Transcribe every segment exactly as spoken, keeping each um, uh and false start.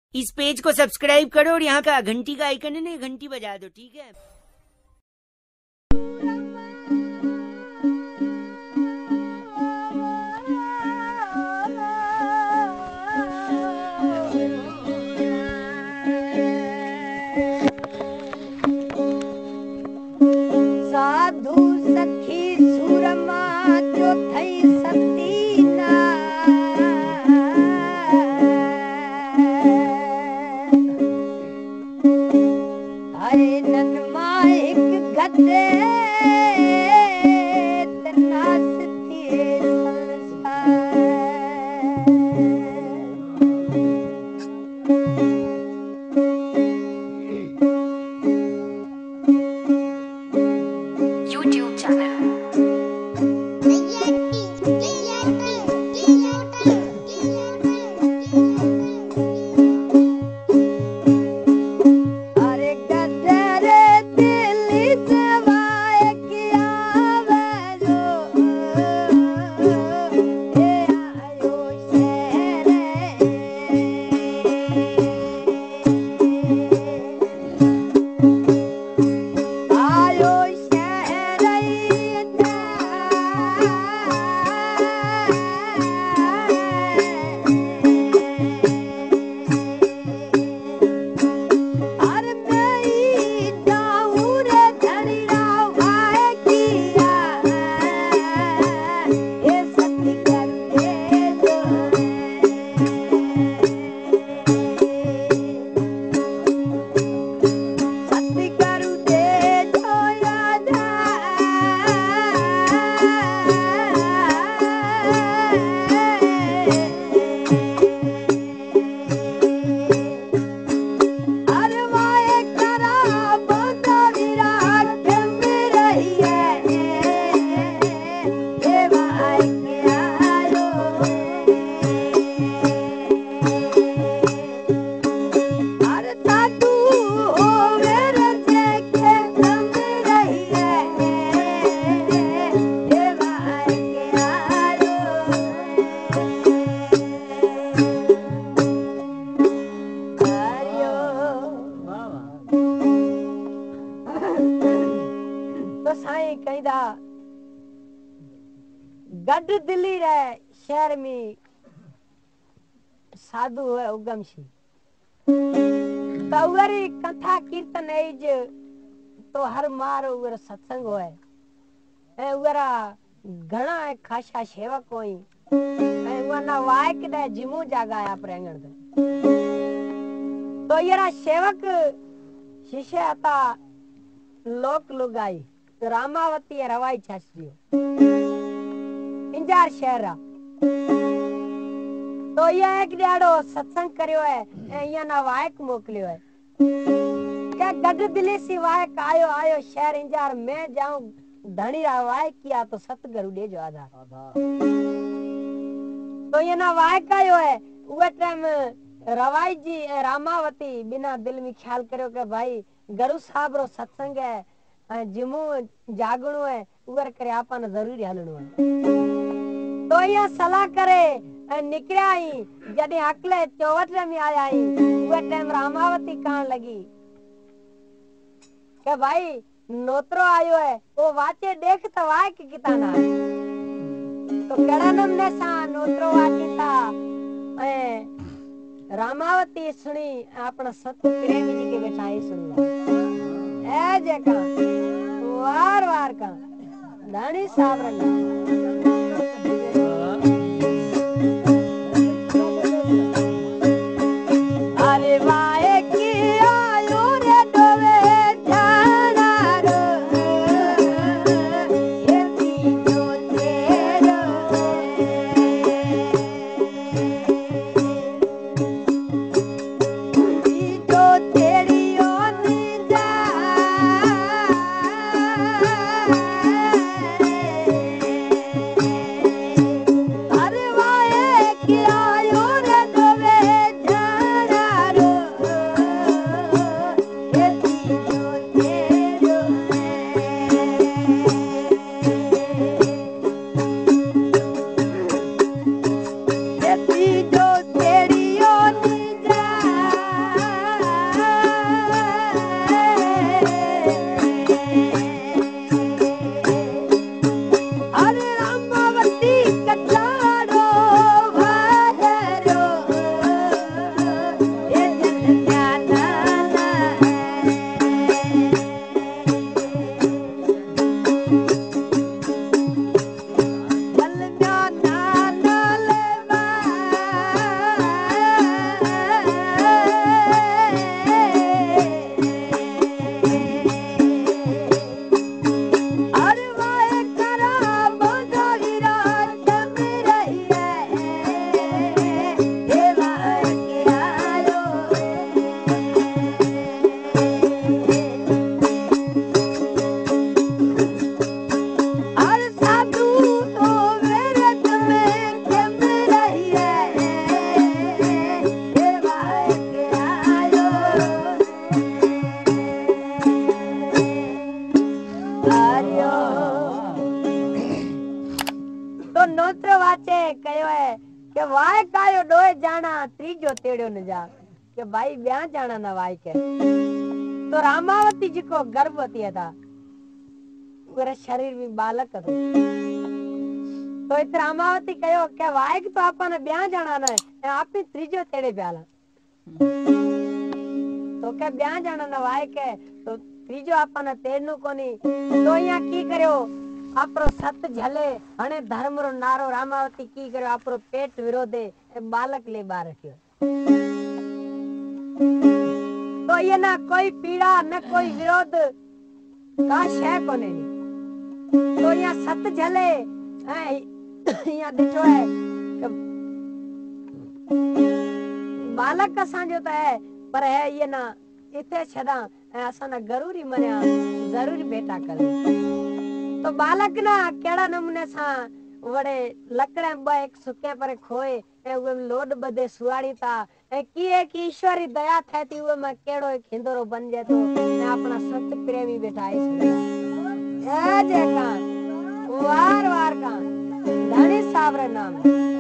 इस पेज को सब्सक्राइब करो और यहाँ का घंटी का आइकन है ना, घंटी बजा दो, ठीक है। साधु सखी सुरमा जो थई सती ना हरे नन माइक घटे तनास थिए संसार YouTube channel. अरे गदरे दिल्ली से वाए किया वैलो ए आयो शेरे आयो गढ़ दिल्ली रे शहर में साधु है उगम सी तवरी कथा कीर्तन एज तो हर मार उगर सत्संग होए ए उगरा घणा है खासा सेवक होई ए उना वायक दे जिमु जागा प्रेंगण दे तो यरा सेवक शिष्य आता लोक लुगाई रामावती रवाई छासियो इंजार शहरा तो ये एक ड्याड़ो सत्संग करियो है या ना वायक मोकलियो है क्या गढ़ दिल्ली सी वायक आयो आयो शहर इंजार मैं जाऊं धनी रा वायक किया तो सतगुरु दे जो आधार तो ये ना वायक आयो है उस टाइम रवाई जी रामावती बिना दिल में ख्याल करियो के भाई गुरु साहब रो सत्संग है जिमु जागणो है उगर करे आपन जरूरी हलणो है तो ये सलाह करे निकलिया ही जदे अकले चौवटरे में आया ही वो टाइम रामावती कान लगी के भाई नोत्रो आयो है वो वाचे देख तो वाय के किताना तो कड़ा नमने सा नोत्रो वाची था ए रामावती सुनी अपना सत्य प्रेमी जी के बैठाई सुनी ए जका वार वार का धानी साबरना अरे वाए की आयो रे डोवे जाना रो ये तीनों तेरो तीनों तेरी ओनी जा तेड़ो न जा के भाई ब्याह जाना ना वाई के तो रामावती जी को गर्भवती था मेरा शरीर में बालक था तो इत रामावती कहो के वाई तो आपने ब्याह जाना ना है आप ही त्रीजो तेड़े ब्याला तो के ब्याह जाना ना वाई के तो त्रीजो आपने तेड़नु कोनी तो यहाँ की करो आपरो सत झले हने धर्म रो नारो रामावती की करो आपरो पेट विरोधे बालक ले बार रखियो तो ये ना कोई पीड़ा न कोई विरोध का शय कोने तो यहाँ सत झले यहाँ दिखो है बालक का सांझो तो है पर है ये ना इथे छदा ऐसा ना जरूरी मने जरूर बेटा करे तो बालक ना केड़ा नमूने सा वड़े लकड़े एक सुके पर खोए ए उए लोड बदे सुवाड़ी ता ए की एक ईश्वरी दया थैती उए में केड़ो एक हिंदोरो बन जाए तो मैं अपना सत्य प्रेमी बैठा है ए जे का वार वार का धनी सावरे नाम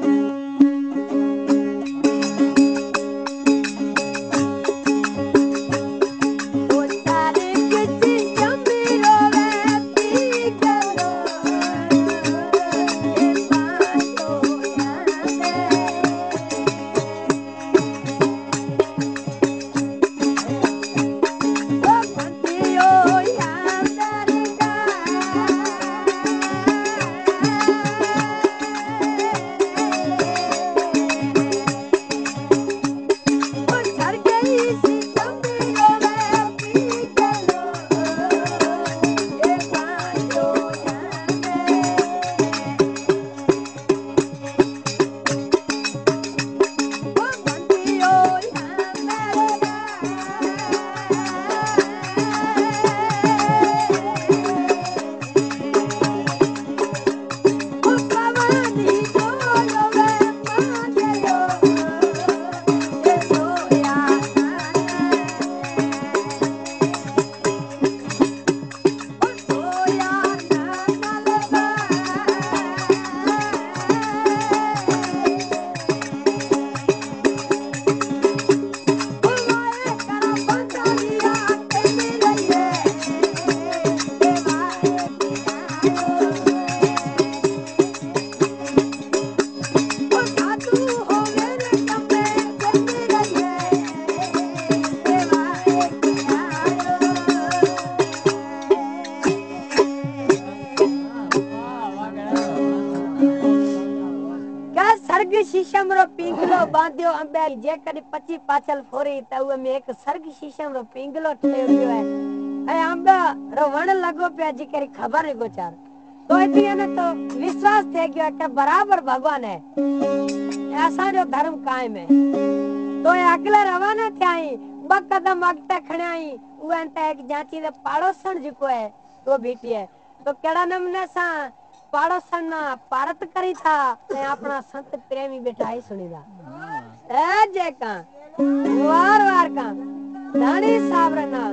शीशम रो पिंगलो बांधियो अंबे जे कदी पची पाचल फोरी त उए में एक सर्ग शीशम रो पिंगलो ठयो पियो है ए अंबा रो वण लगो पे जी करी खबर है गोचार तो इतने ने तो विश्वास थे गयो के बराबर भगवान है ऐसा जो धर्म कायम है तो अगले रवाना थई ब कदम अगते खणाई उए त एक जांची दे पाड़ोसन जिको है तो बेटी है तो केड़ा नमने सा पाड़ोसन ना पारत करी था ए अपना संत प्रेमी बैठाई सुनीदा ए जे का वार वार का धानी सावरे ना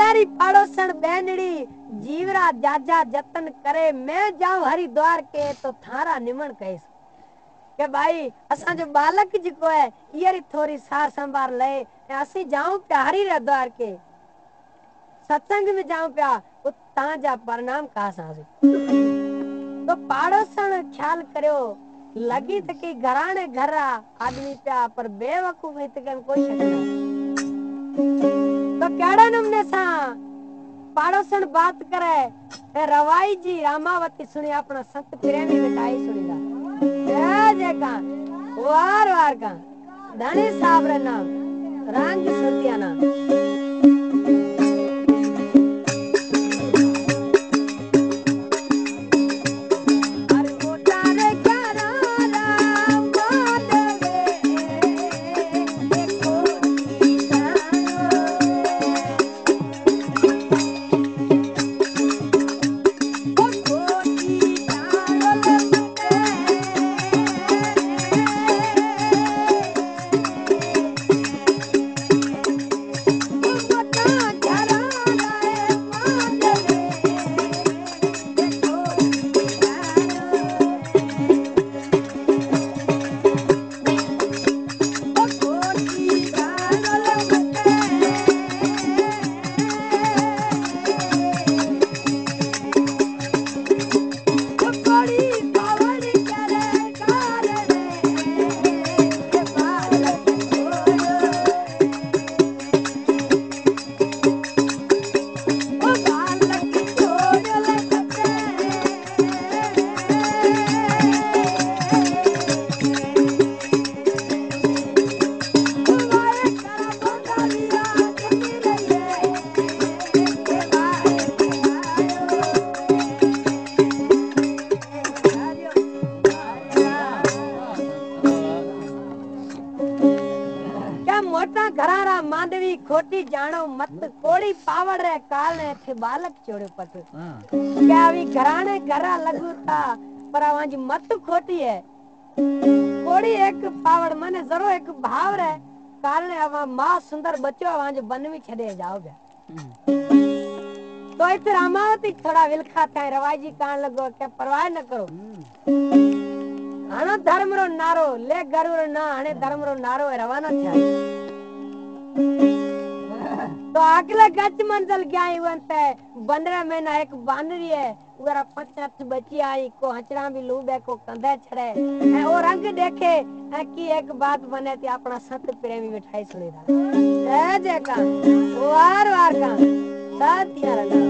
यारी पड़ोसन बहनड़ी जीवरा जाजा जतन करे मैं जाऊं हरिद्वार के तो थारा निमन कैस के भाई असा जो बालक जिको है यारी थोड़ी सार संभाल ले असी जाऊं पे हरिद्वार के सत्संग में जाऊं पे वो ताजा परिणाम का सासु तो पाड़ोसन ख्याल करो लगी तो कि घराने घरा आदमी पे पर बेवकूफ है तो कोई शक नहीं तो केड़ा नमने सा पाड़ोसन बात करे रवाई जी रामावती सुनी अपना संत प्रेमी मिटाई सुनीला जय का वार वार का धनी साहब रे नाम रंग सुतिया नाम खोटी जानो मत कोड़ी पावड़ रे काल ने थे बालक चोड़े पट क्या भी घराने घरा लगू था पर आवाज मत खोटी है कोड़ी एक पावड़ मने जरो एक भाव रे काल ने आवा मां सुंदर बच्चो आवाज बनवी छड़े जाओगे तो इधर रामावती थोड़ा विलखा था रवाजी कान लगो के परवाह न करो हनो धर्म रो नारो ले गरुर ना हने धर्म रो नारो रवाना था तो अगले गच मंजिल क्या ही बनता है बंदरा महीना एक बानरी है उगरा पचास बच्ची आई को हचड़ा भी लूबे को कंधे छड़े और रंग देखे कि एक बात बने थी अपना सत प्रेमी मिठाई सुनी था जय का वार वार का सत्यारा ना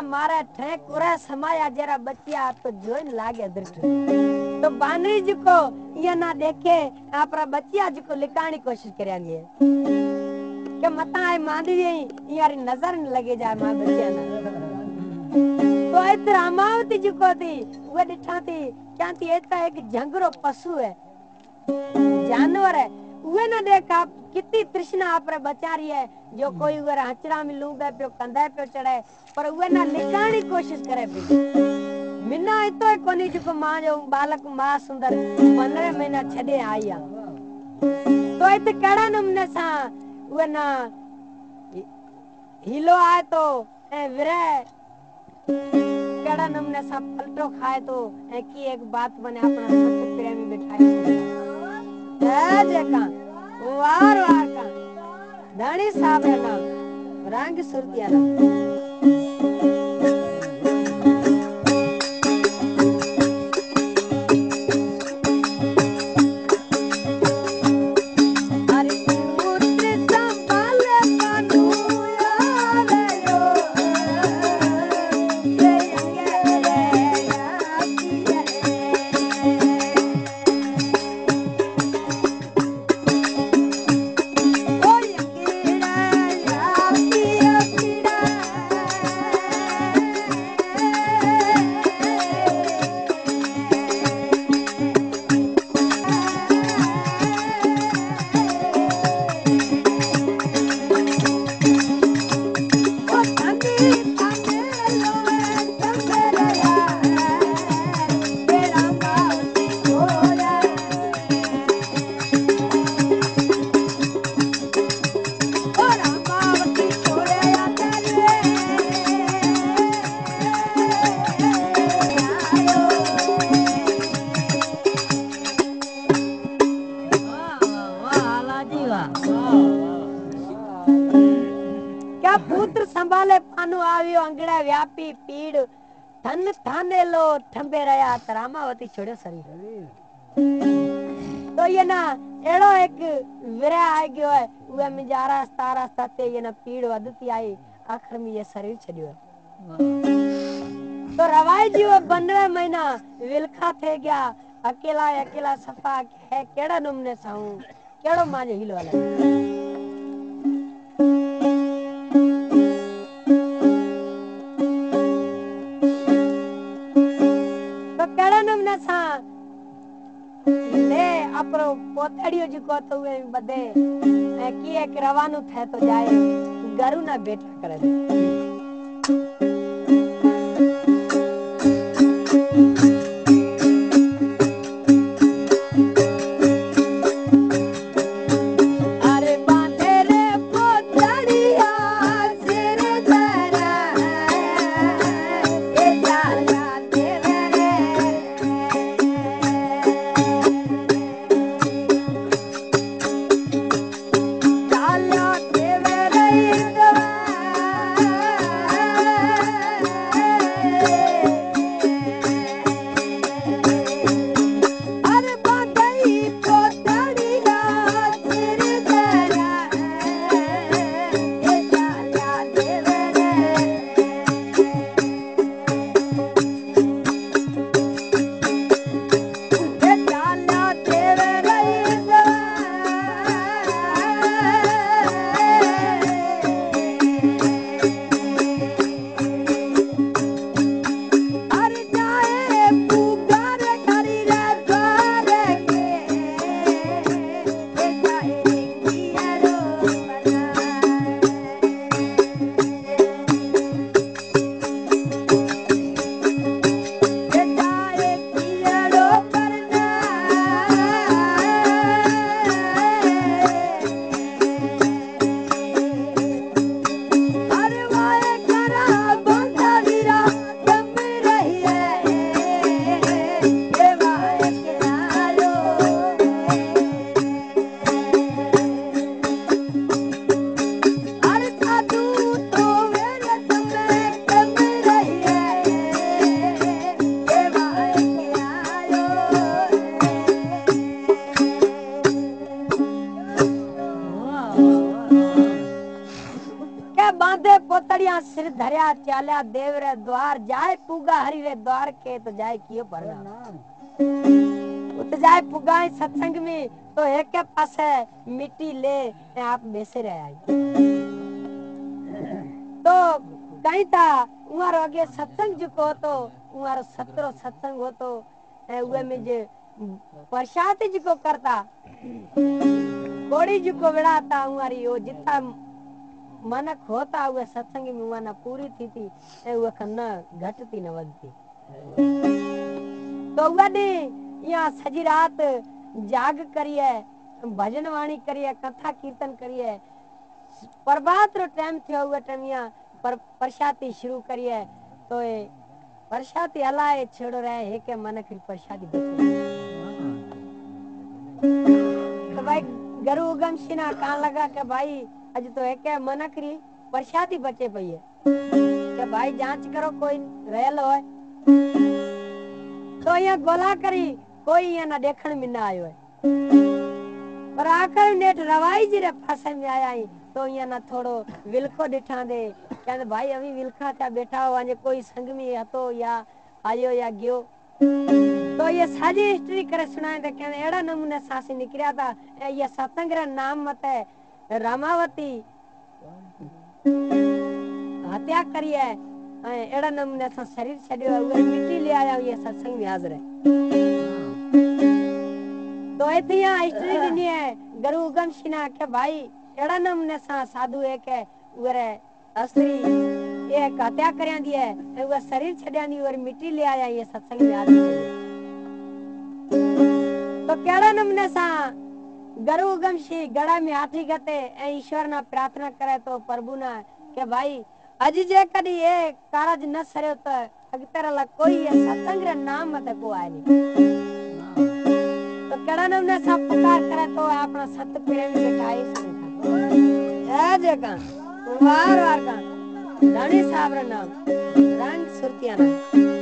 मारे ठे कुरा समाया जरा बचिया तो जोइन लागे दृष्टि तो बानरी जी को ये ना देखे आपरा बचिया जी को लिकानी कोशिश करेंगे के मता है मांदी जी यारी नजर न लगे जाए मां बचिया ना तो इत रामावती जी को थी वो दिठा थी क्या थी इतना एक जंगरो पशु है जानवर है वे ना देखा कितनी तृष्णा आप रे बचा रही है जो कोई वर हचड़ा में लूंगा पे कंधा पे चढ़े पर वे ना लिकानी कोशिश करे भी मिना तो कोनी जो को मां जो बालक मां सुंदर पंद्रह महीना छडे आया तो इत कड़ा नमने सा वे ना हिलो आए तो ए विरे कड़ा नमने सा पलटो खाए तो ए की एक बात बने अपना सत्य प्रेमी बिठाई है जेका वार वार का धनी साहब है ना रंग सुरतिया ना संभाले पानु आवियो अंगड़ा व्यापी पीड़ धन थाने लो ठंबे रया रामावती छोड़ो सरी तो ये ना एड़ो एक विरह आ गयो है वे मिजारा तारा सते ये ना पीड़ वदती आई आखिर में ये शरीर छड़ियो तो रवाई जी वो पंद्रह महीना विलखा थे गया अकेला अकेला सफा है केड़ा नुमने साऊ केड़ो माने हिलो वाला ले अपरो पोथड़ियो जी को तो वे बदे की एक रवानु थे तो जाए गरु ना बेटा करे यहाँ सिर धरिया चाल्या देव रे द्वार जाए पुगा हरि रे द्वार के तो जाए कियो प्रणाम उत जाए पुगाई सत्संग में तो एक के पास है मिट्टी ले आप बेसे रहे आई तो कहीं था उहारो आगे सत्संग जुको तो उहारो सत्रो सत्संग हो तो उहे में जे प्रसाद जुको करता कोड़ी जुको विड़ाता उहारी वो जितना मनक होता हुआ सत्संग में वना पूरी थी थी ए वो खन्ना घटती न वधती तो वडी यहाँ सजी रात जाग करिए भजन वाणी करिए कथा कीर्तन करिए प्रभात रो टाइम थियो हुआ टाइम यहाँ पर प्रसादी शुरू करिए तो ए प्रसादी हलाए छेड़ो रहे है के मनक री प्रसादी बचे तो भाई गरु उगम सिन्हा कान लगा के भाई आज तो है के मनक री प्रसादी बचे पई है के भाई जांच करो कोई रहल होय तो यहाँ गोला करी कोई यहाँ ना देखण में ना आयो है पर आकर नेट रवाई जी रे फसे में आया ही तो यहाँ ना थोड़ो विलखो दिठा दे कहते भाई अभी विलखा था बैठा हो आज कोई संग में हतो या आयो या गयो तो ये सारी हिस्ट्री करे सुनाए थे कहते एड़ा नमूने सासी निकलिया था ये सत्संग रे नाम मत है रामावती हत्या करी है एड़ा नमूने सा शरीर छड़ियो हुए मिट्टी ले आया ये सत्संग में हाजिर है तो इतिया हिस्ट्री दिनी है गुरु उगम सिन्हा के भाई एड़ा नमूने सा साधु है के उरे अस्त्री ये हत्या करया दी है वो शरीर छड़िया दी और मिट्टी ले आया ये सत्संग में हाजिर है तो केड़ा नमूने सा गुरु उगम सिंह गड़ा में हाथी गते ए ईश्वर ना प्रार्थना करे तो प्रभु ना के भाई अज जे कदी ये कारज न सरे तो अगतर ला कोई ये सत्संग रे नाम मत को आए नहीं तो केड़ा नमूने सा पुकार करे तो अपना सत प्रेम बैठाई सुने ए जे का वार वार का रानी साहब रे नाम रंग सुरतिया ना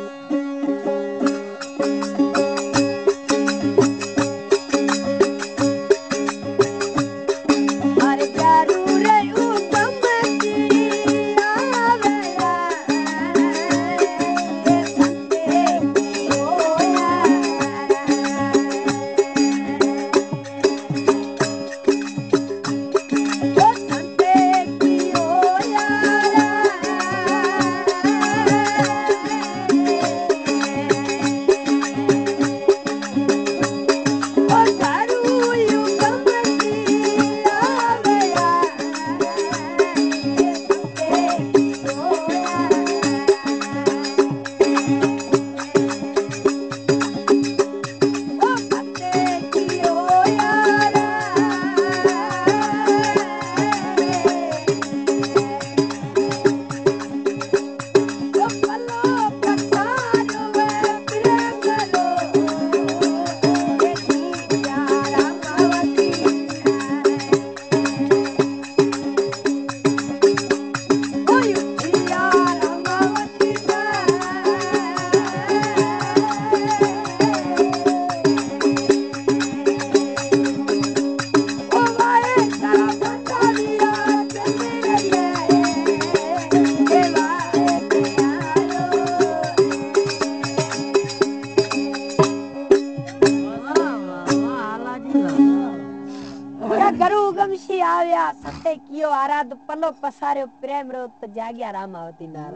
पलो पसारे प्रेम रो तो जाग्या रामावती नार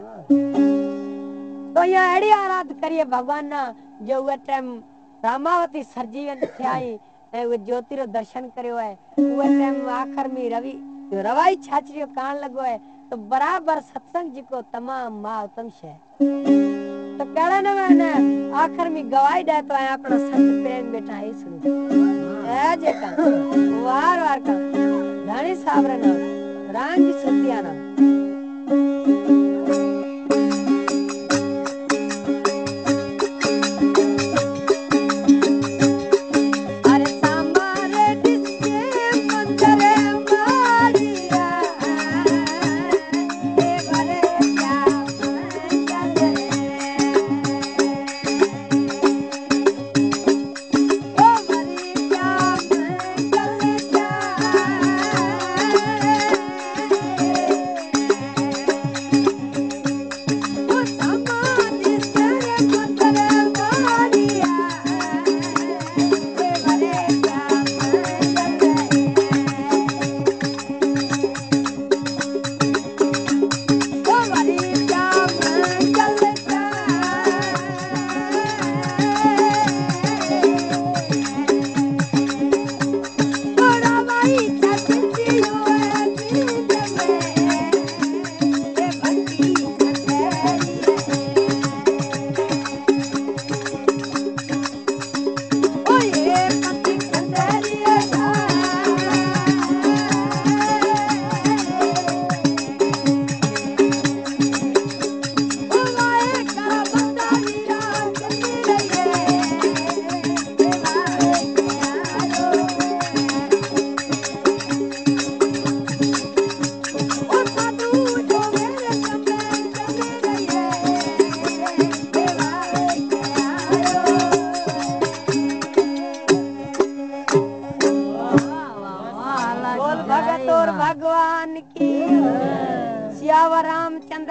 तो यहाँ एड़ी आराध करिए भगवान ना जो वो टाइम रामावती सरजीवन थी वो ज्योति रो दर्शन करियो है वो टाइम आखिर में रवि रवाई छाछरी कान लगो है तो बराबर सत्संग जी को तमाम मातम से तो केड़ा ना मैंने आखिर में गवाही दे तो अपना संत प्रेम बैठा है सुनो ए जे का वार वार का रानी साहब रे नाम रांगी सत्याना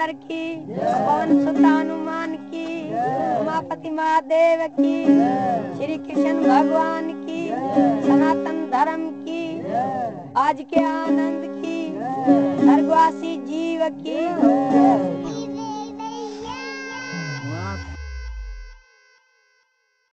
शंकर की, पवन सुत हनुमान की, उमापति महादेव की, श्री कृष्ण भगवान की, सनातन धर्म की, आज के आनंद की, स्वर्गवासी जीव की।